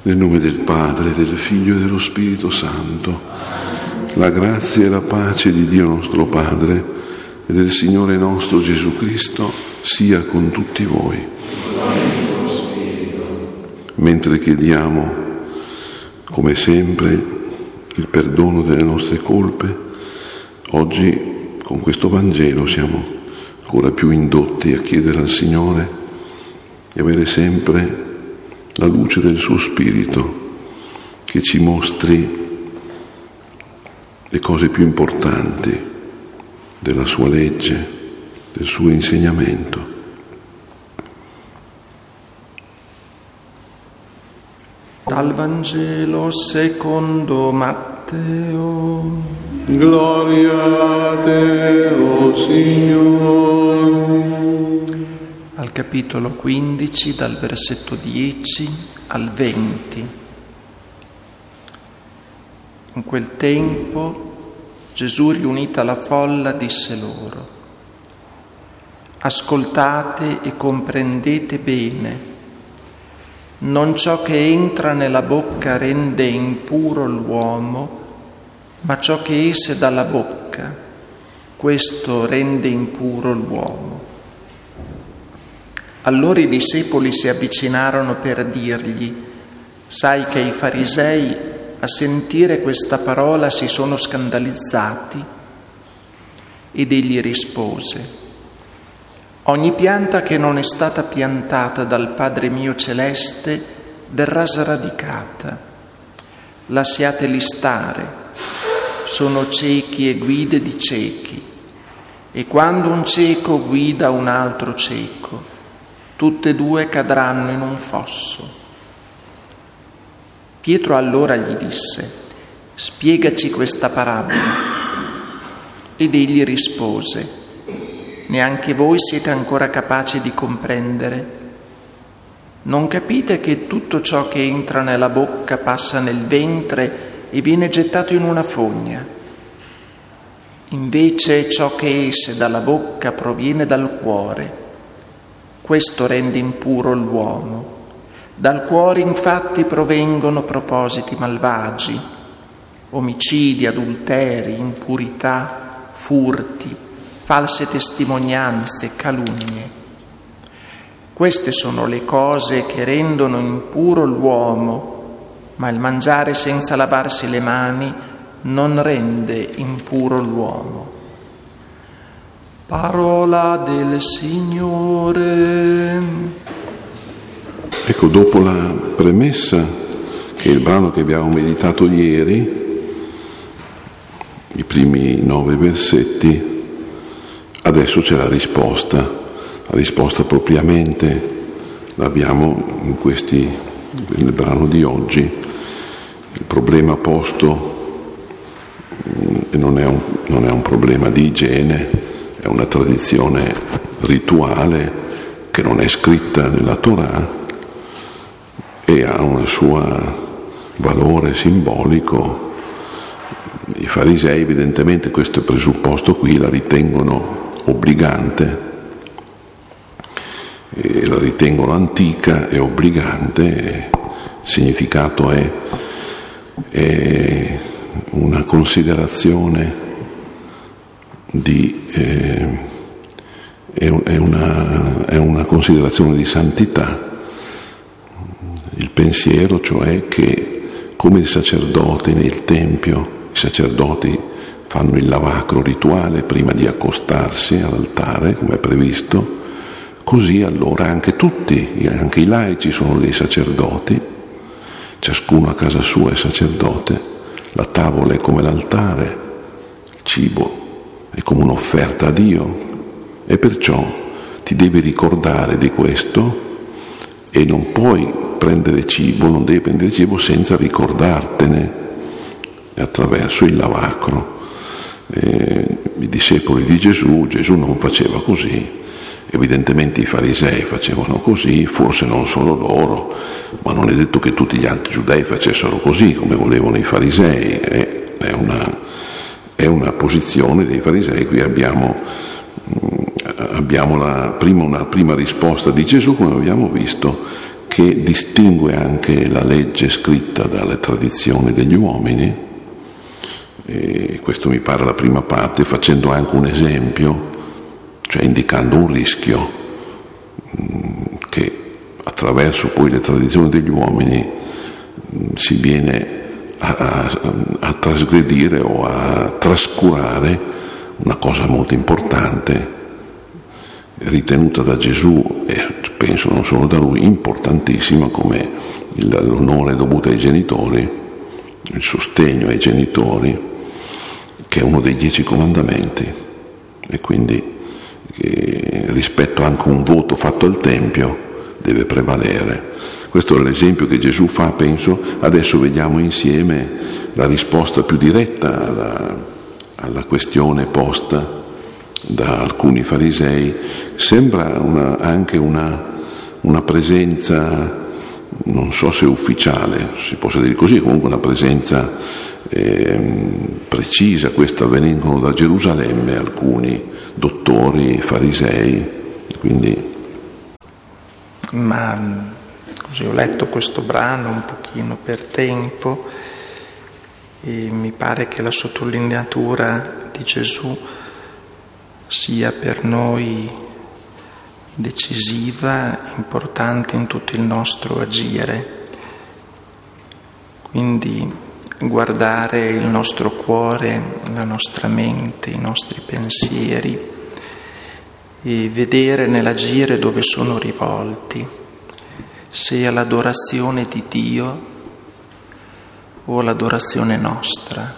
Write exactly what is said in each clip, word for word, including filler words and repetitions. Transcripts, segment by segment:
Nel nome del Padre, del Figlio e dello Spirito Santo, la grazia e la pace di Dio nostro Padre e del Signore nostro Gesù Cristo sia con tutti voi. Mentre chiediamo, come sempre, il perdono delle nostre colpe, oggi con questo Vangelo siamo ancora più indotti a chiedere al Signore di avere sempre la luce del suo Spirito che ci mostri le cose più importanti della sua legge, del suo insegnamento. Dal Vangelo secondo Matteo. Gloria a te, o Signore. Al capitolo quindici, dal versetto dieci al venti. In quel tempo Gesù, riunita la folla, disse loro: ascoltate e comprendete bene. Non ciò che entra nella bocca rende impuro l'uomo, ma ciò che esce dalla bocca, questo rende impuro l'uomo. Allora i discepoli si avvicinarono per dirgli: sai che i farisei a sentire questa parola si sono scandalizzati? Ed egli rispose: ogni pianta che non è stata piantata dal Padre mio celeste verrà sradicata. Lasciateli stare, sono ciechi e guide di ciechi. E quando un cieco guida un altro cieco, tutte e due cadranno in un fosso. Pietro allora gli disse: spiegaci questa parabola. Ed egli rispose: neanche voi siete ancora capaci di comprendere? Non capite che tutto ciò che entra nella bocca passa nel ventre e viene gettato in una fogna? Invece ciò che esce dalla bocca proviene dal cuore. Questo rende impuro l'uomo. Dal cuore infatti provengono propositi malvagi, omicidi, adulteri, impurità, furti, false testimonianze, calunnie. Queste sono le cose che rendono impuro l'uomo, ma il mangiare senza lavarsi le mani non rende impuro l'uomo. Parola del Signore. Ecco, dopo la premessa, che è il brano che abbiamo meditato ieri, i primi nove versetti, adesso c'è la risposta. La risposta propriamente l'abbiamo in questi, nel brano di oggi. Il problema posto e non è un, non è un problema di igiene, è una tradizione rituale che non è scritta nella Torah e ha un suo valore simbolico. I farisei evidentemente questo presupposto qui la ritengono obbligante, e la ritengono antica e obbligante. Il significato è, è una considerazione di eh, è, una, è una considerazione di santità. Il pensiero, cioè, che come i sacerdoti nel Tempio, i sacerdoti fanno il lavacro rituale prima di accostarsi all'altare, come è previsto, così allora anche tutti, anche i laici sono dei sacerdoti, ciascuno a casa sua è sacerdote, la tavola è come l'altare, il cibo è come un'offerta a Dio, e perciò ti devi ricordare di questo e non puoi prendere cibo, non devi prendere cibo senza ricordartene attraverso il lavacro. Eh, i discepoli di Gesù, Gesù non faceva così, evidentemente i farisei facevano così, forse non solo loro, ma non è detto che tutti gli altri giudei facessero così come volevano i farisei. È, è, una, è una posizione dei farisei. Qui abbiamo, abbiamo la prima, una prima risposta di Gesù, come abbiamo visto, che che distingue anche la legge scritta dalle tradizioni degli uomini, e questo mi pare la prima parte, facendo anche un esempio, cioè indicando un rischio che attraverso poi le tradizioni degli uomini si viene a, a, a trasgredire o a trascurare una cosa molto importante ritenuta da Gesù, e penso non solo da lui, importantissima, come il, l'onore dovuto ai genitori, il sostegno ai genitori, che è uno dei dieci comandamenti, e quindi che rispetto anche a un voto fatto al Tempio deve prevalere. Questo è l'esempio che Gesù fa, penso. Adesso vediamo insieme la risposta più diretta alla, alla questione posta da alcuni farisei. Sembra una, anche una, una presenza, non so se ufficiale, si possa dire così, comunque una presenza eh, precisa. Questa vengono da Gerusalemme alcuni dottori farisei, quindi... Ma così ho letto questo brano un pochino per tempo e mi pare che la sottolineatura di Gesù sia per noi decisiva, importante in tutto il nostro agire. Quindi guardare il nostro cuore, la nostra mente, i nostri pensieri e vedere nell'agire dove sono rivolti, se all'adorazione di Dio o all'adorazione nostra,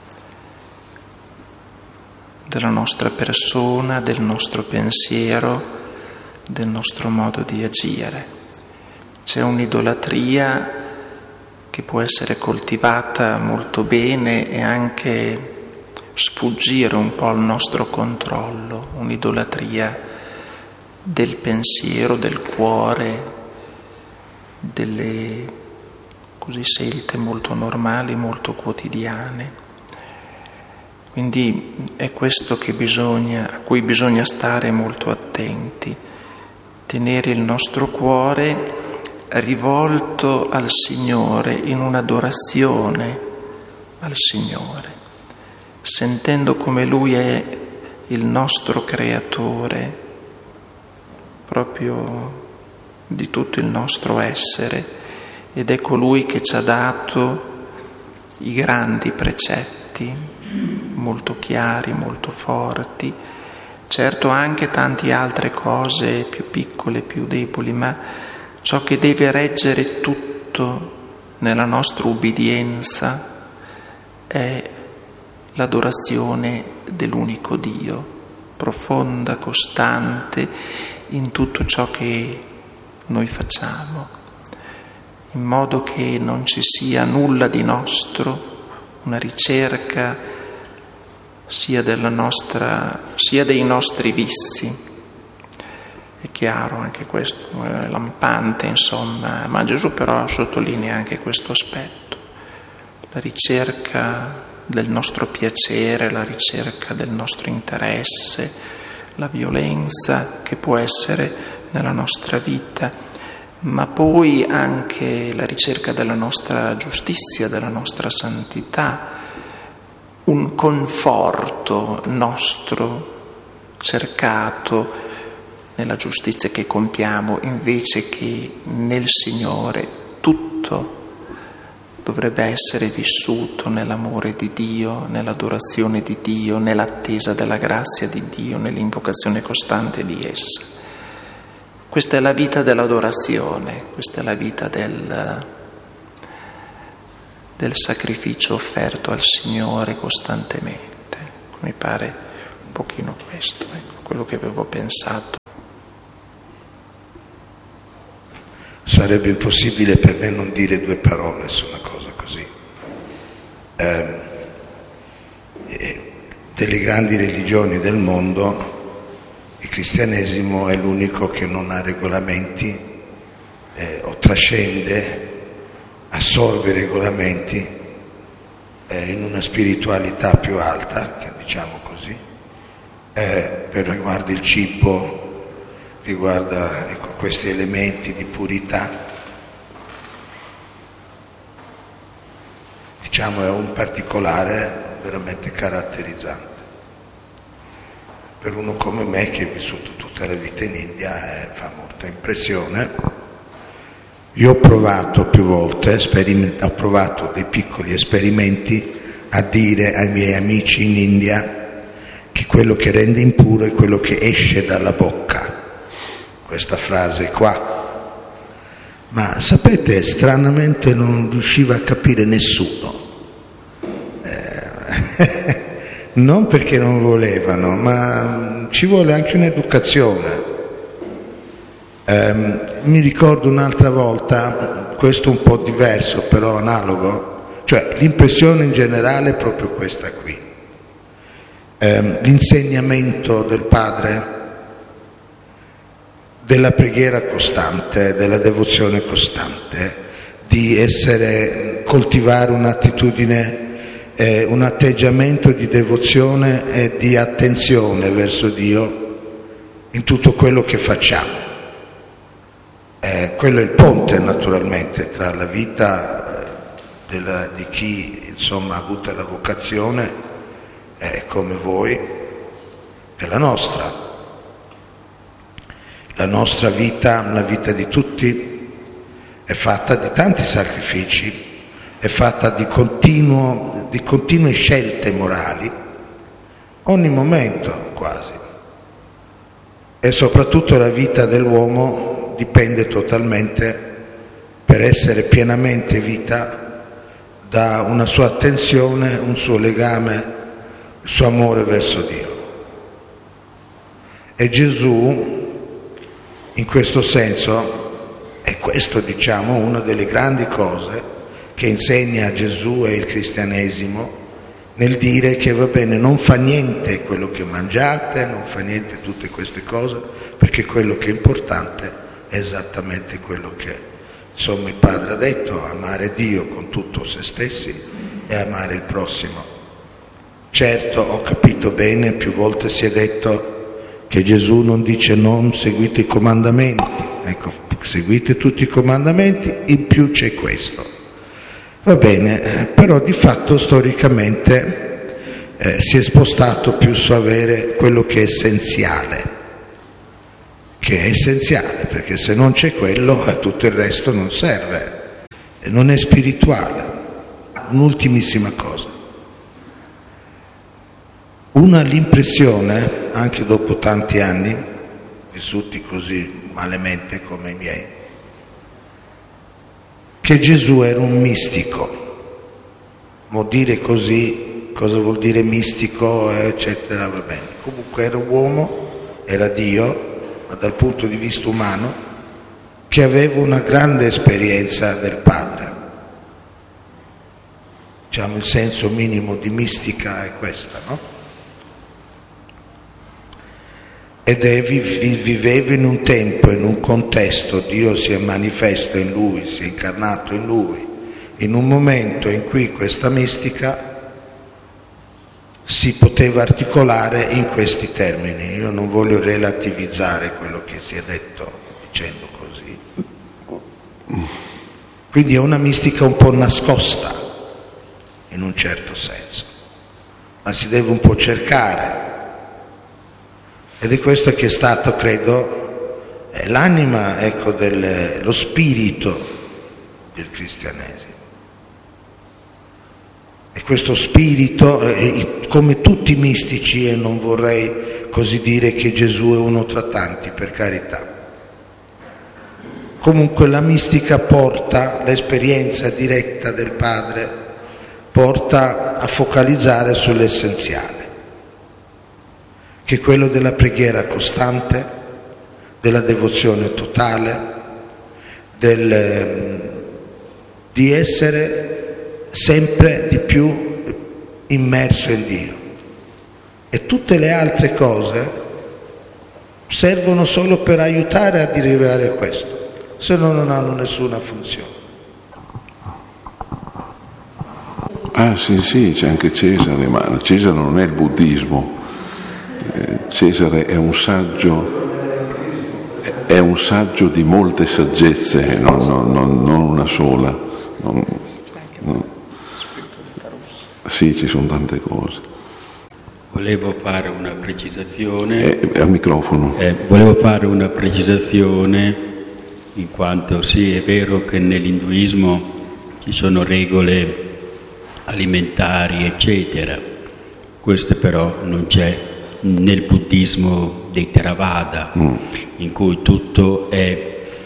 della nostra persona, del nostro pensiero, del nostro modo di agire. C'è un'idolatria che può essere coltivata molto bene e anche sfuggire un po' al nostro controllo, un'idolatria del pensiero, del cuore, delle così scelte molto normali, molto quotidiane. Quindi è questo che bisogna, a cui bisogna stare molto attenti, tenere il nostro cuore rivolto al Signore in un'adorazione al Signore, sentendo come Lui è il nostro creatore, proprio di tutto il nostro essere, ed è colui che ci ha dato i grandi precetti, molto chiari, molto forti, certo anche tante altre cose più piccole, più deboli, ma ciò che deve reggere tutto nella nostra ubbidienza è l'adorazione dell'unico Dio, profonda, costante in tutto ciò che noi facciamo, in modo che non ci sia nulla di nostro, una ricerca sia della nostra, sia dei nostri vizi. È chiaro, anche questo è lampante, insomma, ma Gesù però sottolinea anche questo aspetto, la ricerca del nostro piacere, la ricerca del nostro interesse, la violenza che può essere nella nostra vita, ma poi anche la ricerca della nostra giustizia, della nostra santità, un conforto nostro cercato nella giustizia che compiamo, invece che nel Signore. Tutto dovrebbe essere vissuto nell'amore di Dio, nell'adorazione di Dio, nell'attesa della grazia di Dio, nell'invocazione costante di essa. Questa è la vita dell'adorazione, questa è la vita del, del sacrificio offerto al Signore costantemente. Mi pare un pochino questo, ecco, quello che avevo pensato. Sarebbe impossibile per me non dire due parole su una cosa così. Eh, eh, delle grandi religioni del mondo, il cristianesimo è l'unico che non ha regolamenti eh, o trascende, assorbe i regolamenti eh, in una spiritualità più alta, che diciamo così, eh, per riguardo il cibo, riguarda ecco, questi elementi di purità, diciamo, è un particolare veramente caratterizzante. Per uno come me che ha vissuto tutta la vita in India eh, fa molta impressione. Io ho provato più volte, ho provato dei piccoli esperimenti a dire ai miei amici in India che quello che rende impuro è quello che esce dalla bocca, questa frase qua. Ma sapete, stranamente non riusciva a capire nessuno. Eh, non perché non volevano, ma ci vuole anche un'educazione. Eh, mi ricordo un'altra volta, questo un po' diverso però analogo, cioè l'impressione in generale è proprio questa qui. Eh, l'insegnamento del Padre, della preghiera costante, della devozione costante, di essere, coltivare un'attitudine, eh, un atteggiamento di devozione e di attenzione verso Dio in tutto quello che facciamo. Eh, quello è il ponte naturalmente tra la vita della, di chi insomma ha avuto la vocazione eh, come voi e la nostra. La nostra vita, la vita di tutti, è fatta di tanti sacrifici, è fatta di, continuo, di continue scelte morali, ogni momento quasi. E soprattutto la vita dell'uomo dipende totalmente, per essere pienamente vita, da una sua attenzione, un suo legame, il suo amore verso Dio. E Gesù, in questo senso, è questo, diciamo, una delle grandi cose che insegna Gesù e il cristianesimo, nel dire che va bene, non fa niente quello che mangiate, non fa niente tutte queste cose, perché quello che è importante è esattamente quello che, insomma, il Padre ha detto: amare Dio con tutto se stessi e amare il prossimo. Certo, ho capito bene, più volte si è detto che Gesù non dice non seguite i comandamenti, ecco, seguite tutti i comandamenti, in più c'è questo. Va bene, però di fatto storicamente eh, si è spostato più su avere quello che è essenziale, che è essenziale, perché se non c'è quello tutto il resto non serve, non è spirituale. Un'ultimissima cosa. Una ha l'impressione, anche dopo tanti anni, vissuti così malemente come i miei, che Gesù era un mistico. Mo dire così, cosa vuol dire mistico, eccetera, va bene. Comunque era un uomo, era Dio, ma dal punto di vista umano, che aveva una grande esperienza del Padre. Diciamo, il senso minimo di mistica è questa, no? Ed è, viveva in un tempo, in un contesto, Dio si è manifesto in lui, si è incarnato in lui, in un momento in cui questa mistica si poteva articolare in questi termini. Io non voglio relativizzare quello che si è detto dicendo così. Quindi è una mistica un po' nascosta, in un certo senso, ma si deve un po' cercare. Ed è questo che è stato, credo, l'anima, ecco, del, lo spirito del cristianesimo. E questo spirito, eh, come tutti i mistici, e non vorrei così dire che Gesù è uno tra tanti, per carità. Comunque la mistica porta, l'esperienza diretta del Padre, porta a focalizzare sull'essenziale, che è quello della preghiera costante, della devozione totale, del, di essere sempre di più immerso in Dio. E tutte le altre cose servono solo per aiutare ad arrivare a questo, se no non hanno nessuna funzione. Ah sì, sì, c'è anche Cesare, ma Cesare non è il buddismo. Cesare è un saggio, è un saggio di molte saggezze, non, non, non una sola. Non, non. sì, ci sono tante cose. Volevo fare una precisazione. Eh, al microfono. Eh, volevo fare una precisazione, in quanto sì, è vero che nell'induismo ci sono regole alimentari, eccetera. Questo però non c'è nel buddismo dei Theravada, mm. in cui tutto è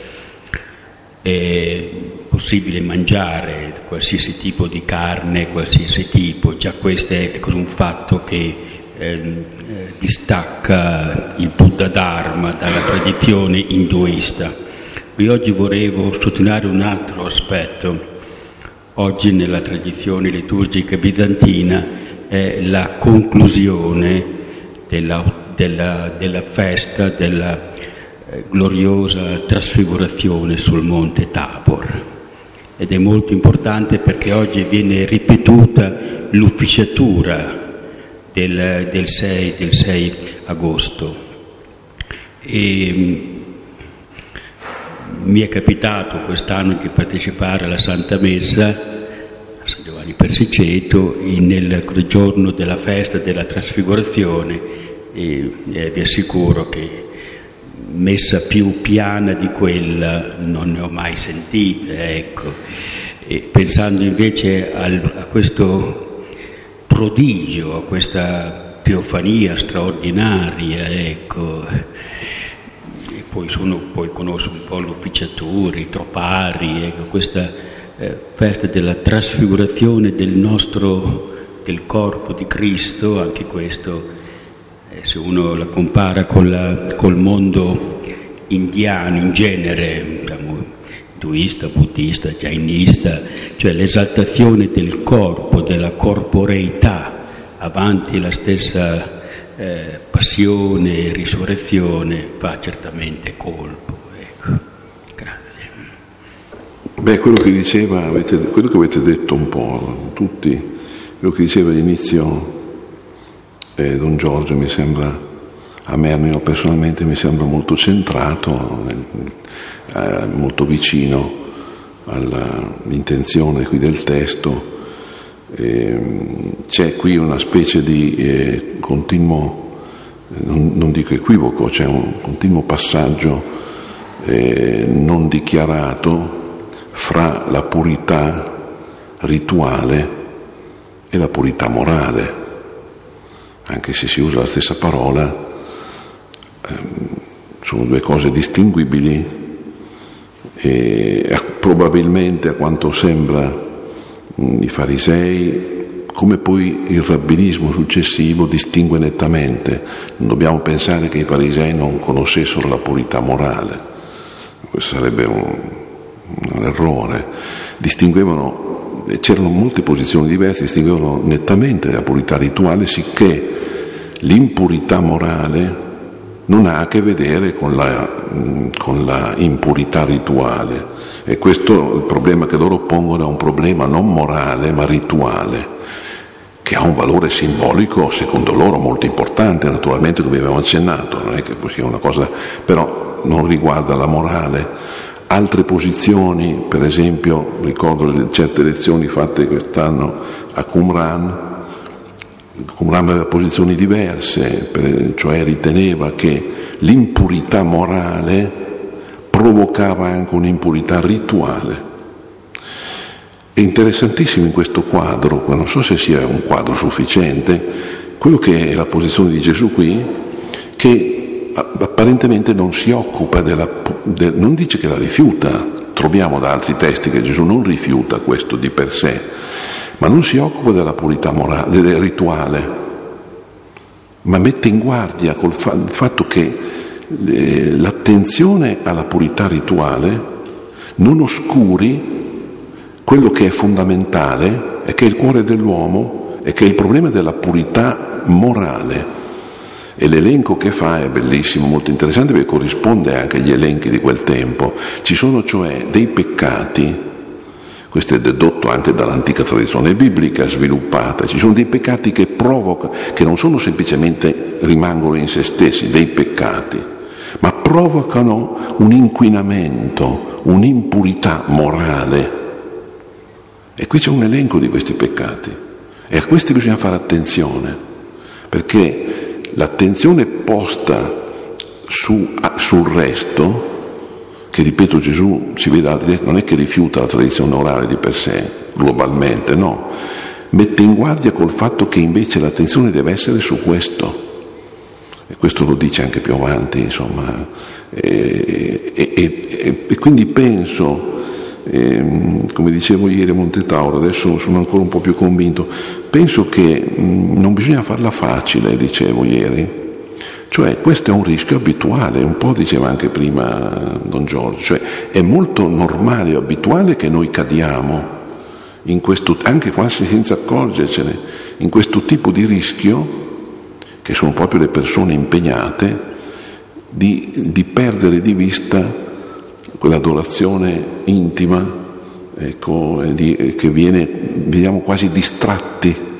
è possibile mangiare qualsiasi tipo di carne, qualsiasi tipo, già questo è un fatto che eh, distacca il Buddha Dharma dalla tradizione induista. Qui oggi volevo sottolineare un altro aspetto. Oggi nella tradizione liturgica bizantina è la conclusione della, della, della festa della gloriosa trasfigurazione sul monte Tabor, ed è molto importante perché oggi viene ripetuta l'ufficiatura del, del, sei, del sei agosto e mi è capitato quest'anno di partecipare alla Santa Messa a San Giovanni Persiceto nel giorno della festa della trasfigurazione e, e vi assicuro che messa più piana di quella non ne ho mai sentita, ecco. E pensando invece al, a questo prodigio, a questa teofania straordinaria, ecco. E poi, sono, poi conosco un po' l'ufficiatura, i tropari, ecco, questa eh, festa della trasfigurazione del nostro, del corpo di Cristo, anche questo. Se uno la compara con la, col mondo indiano in genere, diciamo, induista, buddista, jainista, cioè l'esaltazione del corpo, della corporeità avanti la stessa eh, passione e risurrezione fa certamente colpo. Ecco. Grazie. Beh, quello che diceva, avete, quello che avete detto un po' tutti, quello che diceva all'inizio Eh, Don Giorgio mi sembra, a me almeno personalmente mi sembra molto centrato, eh, molto vicino all'intenzione qui del testo. Eh, c'è qui una specie di eh, continuo, non, non dico equivoco, c'è un continuo passaggio eh, non dichiarato fra la purità rituale e la purità morale. Anche se si usa la stessa parola, ehm, sono due cose distinguibili e probabilmente, a quanto sembra, mh, i farisei, come poi il rabbinismo successivo, distingue nettamente. Non dobbiamo pensare che i farisei non conoscessero la purità morale, questo sarebbe un, un errore. Distinguevano, c'erano molte posizioni diverse, distinguevano nettamente la purità rituale, sicché l'impurità morale non ha a che vedere con la, con la impurità rituale, e questo il problema che loro pongono è un problema non morale ma rituale, che ha un valore simbolico secondo loro molto importante, naturalmente, come abbiamo accennato, non è che sia una cosa, però non riguarda la morale. Altre posizioni, per esempio, ricordo certe lezioni fatte quest'anno a Qumran. Qumran aveva posizioni diverse, cioè riteneva che l'impurità morale provocava anche un'impurità rituale. È interessantissimo in questo quadro, non so se sia un quadro sufficiente, quello che è la posizione di Gesù qui, che apparentemente non si occupa della, de, non dice che la rifiuta, troviamo da altri testi che Gesù non rifiuta questo di per sé, ma non si occupa della purità morale, del rituale, ma mette in guardia col fa- il fatto che eh, l'attenzione alla purità rituale non oscuri quello che è fondamentale e che è il cuore dell'uomo e che è il problema della purità morale. E l'elenco che fa è bellissimo, molto interessante, perché corrisponde anche agli elenchi di quel tempo. Ci sono cioè dei peccati, questo è dedotto anche dall'antica tradizione biblica sviluppata, ci sono dei peccati che provocano, che non sono semplicemente rimangono in se stessi, dei peccati, ma provocano un inquinamento, un'impurità morale. E qui c'è un elenco di questi peccati. E a questi bisogna fare attenzione, perché l'attenzione posta su, sul resto, che ripeto Gesù si vede, non è che rifiuta la tradizione orale di per sé, globalmente, no, mette in guardia col fatto che invece l'attenzione deve essere su questo, e questo lo dice anche più avanti, insomma, e, e, e, e quindi penso, eh, come dicevo ieri a Montetauro, adesso sono ancora un po' più convinto, penso che mh, non bisogna farla facile, dicevo ieri. Cioè questo è un rischio abituale, un po' diceva anche prima Don Giorgio, cioè è molto normale e abituale che noi cadiamo in questo, anche quasi senza accorgercene, in questo tipo di rischio, che sono proprio le persone impegnate, di, di perdere di vista quell'adorazione intima, ecco, di, che viene, veniamo quasi distratti